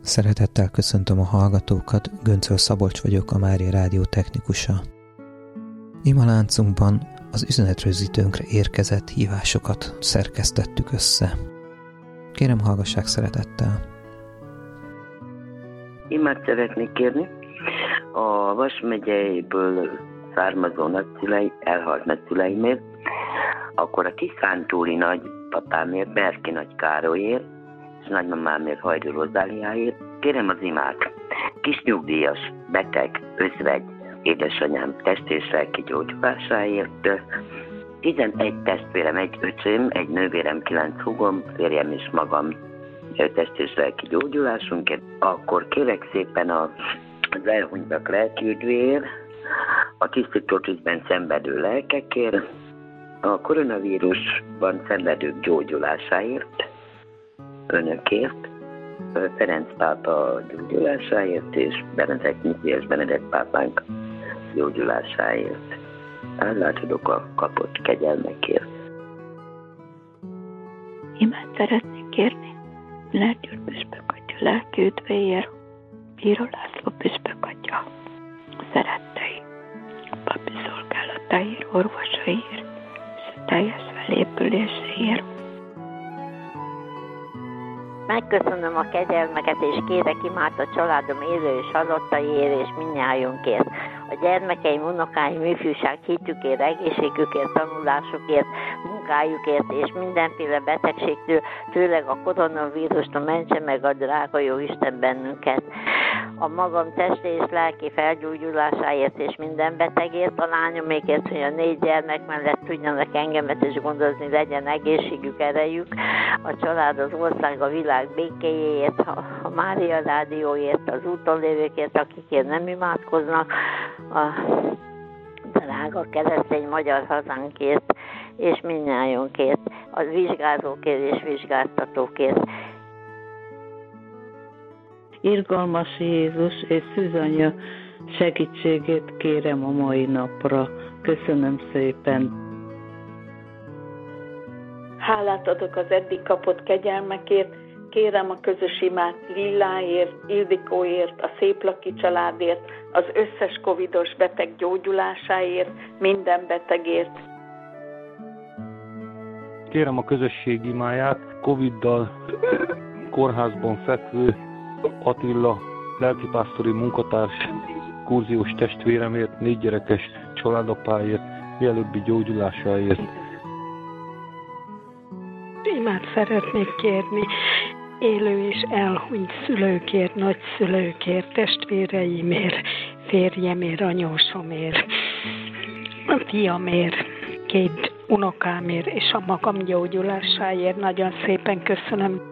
Szeretettel köszöntöm a hallgatókat, Göncöl Szabolcs vagyok, a Mária Rádió technikusa. Imaláncunkban az üzenetrögzítőnkre érkezett hívásokat szerkesztettük össze. Kérem, hallgassák szeretettel. Imát szeretnék kérni. A Vas megyeiből származó elhalt nagyszüleimért, akkor a Tiszántúli nagypapámért, Berki Nagy Károlyért, és nagymamámért, Hajdú Rozáliáért kérem az imát. Kis nyugdíjas, beteg, özvegy, édesanyám test- és lelki gyógyulásáért, 11 testvérem, egy öcsém, egy nővérem, 9 húgom, férjem és magam test- és lelki gyógyulásunkért. Akkor kérek szépen az elhunytak lelkiüdvéért, a tisztító tűzben szenvedő lelkekért, a koronavírusban szenvedők gyógyulásáért, önökért, Ferenc pápa gyógyulásáért és Benedek pápánk gyógyulásáért. Állátodok a kapott kegyelmekért. Imát szeretnék kérni Milán György püspök atya lelki üdvéért, Bíró László püspök atya szerettei, a papi szolgálatáért, orvosaiért, és a teljes felépüléséért. Megköszönöm a kegyelmeket, és kérek imát a családom élő és halottaiért, és mindnyájunkért. A gyermekeim, unokáim, ifjúság hitükért, egészségükért, tanulásukért, munkájukért, és mindenféle betegségtől, főleg a koronavírustól mentse meg a drága jó Isten bennünket. A magam testi és lelki felgyógyulásáért és minden betegért, a lányomékért, hogy a 4 gyermek mellett tudjanak engemet is gondozni, legyen egészségük, erejük, a család, az ország, a világ békéjéért, a Mária Rádióért, az úton lévőkért, akikért nem imádkoznak, a drága keresztény magyar hazánkért, és mindnyájunkért, a vizsgázókért és vizsgáztatókért. Irgalmas Jézus és Szűzanya segítségét kérem a mai napra. Köszönöm szépen. Hálát adok az eddig kapott kegyelmekért, kérem a közös imát Lilláért, Ildikóért, a Széplaki családért, az összes covidos beteg gyógyulásáért, minden betegért. Kérem a közösség imáját Coviddal kórházban fekvő Attila lelkipásztori munkatárs, kurziós testvéremért, 4 gyerekes családapáért, mielőbbi gyógyulásáért. Imát szeretnék kérni élő és elhunyt szülőkért, nagyszülőkért, testvéreimért, férjemért, anyósomért, a fiamért, 2 unokámért és a magam gyógyulásáért. Nagyon szépen köszönöm.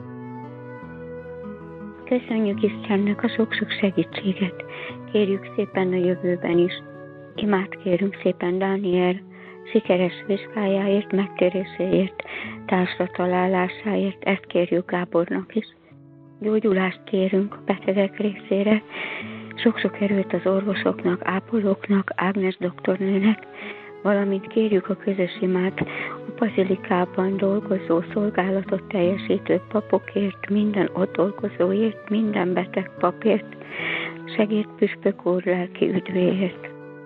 Köszönjük Istennek a sok-sok segítséget. Kérjük szépen a jövőben is. Imát kérünk szépen Dániel sikeres vizsgájáért, megtéréséért, társra találásáért. Ezt kérjük Gábornak is. Gyógyulást kérünk a betegek részére. Sok-sok erőt az orvosoknak, ápolóknak, Ágnes doktornőnek, valamint kérjük a közös imát a bazilikában dolgozó, szolgálatot teljesítő papokért, minden ott dolgozóért, minden beteg papért, segít püspök úr lelki üdvéért.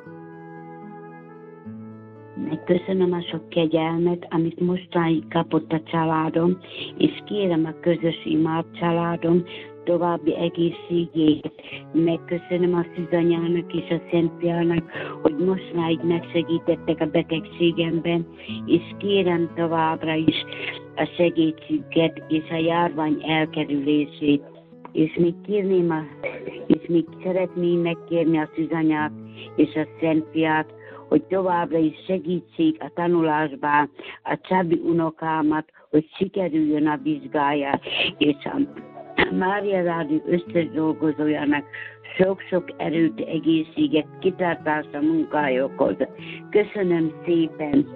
Megköszönöm a sok kegyelmet, amit mostanáig kapott a családom, és kérem a közös imát családom további egészségét. Megköszönöm a Szűzanyának és a Szentfiának, hogy mostanáig megsegítettek a betegségemben, és kérem továbbra is a segítségüket és a járvány elkerülését. És még szeretném megkérni a Szűzanyát és a Szentfiát, hogy továbbra is segítsék a tanulásban a Csabi unokámat, hogy sikerüljön a vizsgája, és a Mária Rádió összes dolgozójának sok-sok erőt, egészséget, kitartást a munkájukhoz. Köszönöm szépen!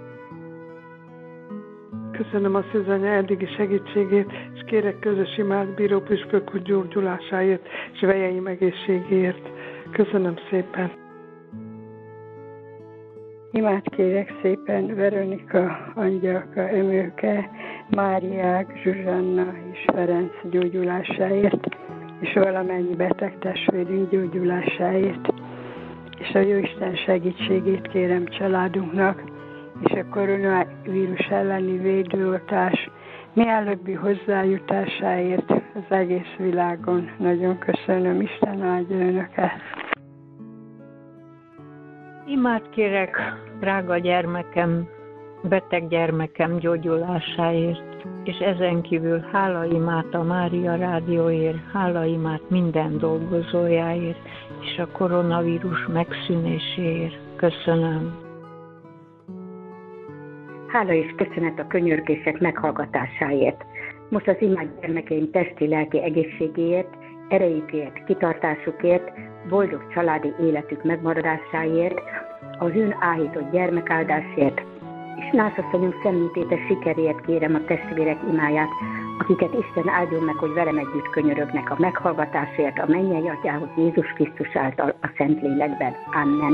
Köszönöm a Szűzanya eddigi segítségét, és kérek közös imát Bíró püspök úr gyógyulásáért, és vejeim egészségéért. Köszönöm szépen! Imát kérek szépen Veronika, Angyalka, Emőke, Máriák, Zsuzsanna és Ferenc gyógyulásáért. és valamennyi beteg testvérünk gyógyulásáért, és a Jóisten segítségét kérem családunknak, és a koronavírus elleni védőoltás mielőbbi hozzájutásáért az egész világon. Nagyon köszönöm, Isten áldja önöket! Imát kérek, drága gyermekem, beteg gyermekem gyógyulásáért, és ezen kívül hálaimát a Mária Rádióért, hálaimát minden dolgozójáért, és a koronavírus megszűnéséért. Köszönöm. Hála és köszönet a könyörgések meghallgatásáért. Most az imát gyermekeim testi-lelki egészségéért, erejükért, kitartásukért, boldog családi életük megmaradásáért, az ön áhított gyermekáldásért, és Nászasszonyunk szemműtétes sikeréért kérem a testvérek imáját, akiket Isten áldjon meg, hogy velem együtt könyörögnek a meghallgatásért a mennyei Atyához Jézus Krisztus által a Szentlélekben. Amen.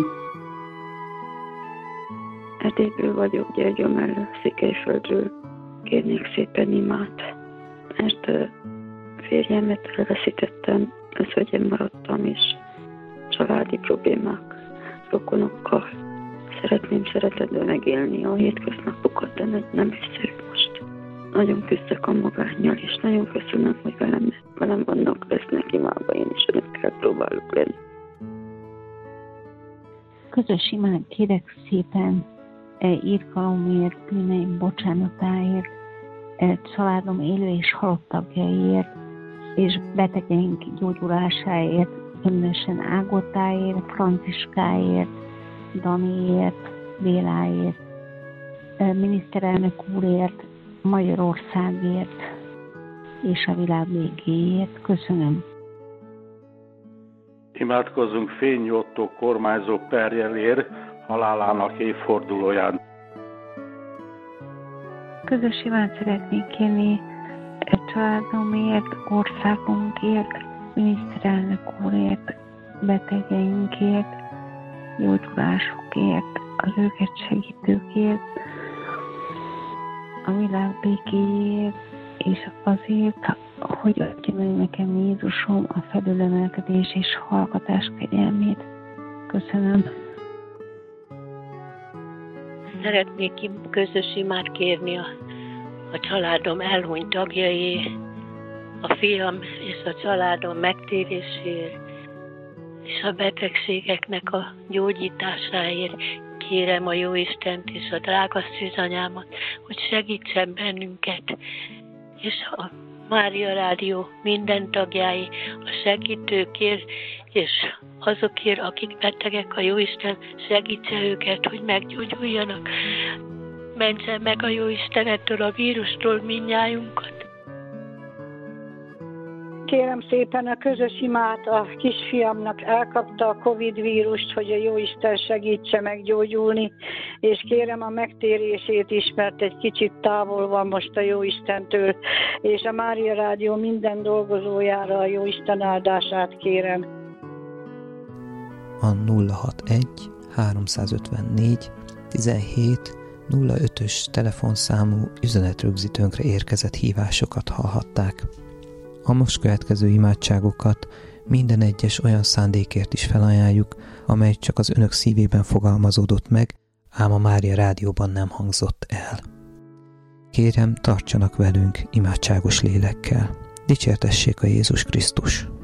Erdélyből vagyok, Gyergya mellett, Székelyföldről. Kérnék szépen imát, mert férjemet elveszítettem, özvegyem maradtam, és családi problémák, rokonokkal. Szeretném szeretetben megélni a hétköznapokat, de nem egyszerű most. Nagyon küzdök a magánnyal, és nagyon köszönöm, hogy velem vannak, lesznek imában, én is önökkel próbálok lenni. Közös imát kérek szépen írgalomért, bűneim bocsánatáért, családom élő és halott tagjaiért, és betegeink gyógyulásáért, különösen Ágottáért, Franciskáért, Daniért, Béláért, miniszterelnök úrért, Magyarországért és a világ végéért. Köszönöm. Imádkozzunk Fényi Ottó kormányzó perjelért halálának évfordulóján. Közös imát szeretnék kérni családomért, országunkért, miniszterelnök úrért, betegeinkért, gyógyulásukért, az őket segítőkért, a világ békéjét, és azért, hogy adja meg nekem Jézusom a felülemelkedés és hallgatás kegyelmét. Köszönöm. Szeretnék közös imát kérni a családom elhunyt tagjaié, a fiam és a családom megtéréséért, és a betegségeknek a gyógyításáért kérem a Jóistent és a drága szűzanyámat, hogy segítsen bennünket, és a Mária Rádió minden tagjái, a segítőkért, és azokért, akik betegek, a Jóisten segítse őket, hogy meggyógyuljanak. Mentse meg a Jóisten ettől a vírustól mindnyájunkat. Kérem szépen a közös imát, a kisfiamnak elkapta a Covid vírust, hogy a Jóisten segítse meggyógyulni, és kérem a megtérését is, mert egy kicsit távol van most a Jóistentől, és a Mária Rádió minden dolgozójára a Jóisten áldását kérem. A 061 354 17 05-ös telefonszámú üzenetrögzítőnkre érkezett hívásokat hallhatták. A most következő imádságokat minden egyes olyan szándékért is felajánljuk, amely csak az önök szívében fogalmazódott meg, ám a Mária Rádióban nem hangzott el. Kérem, tartsanak velünk imádságos lélekkel. Dicsértessék a Jézus Krisztus!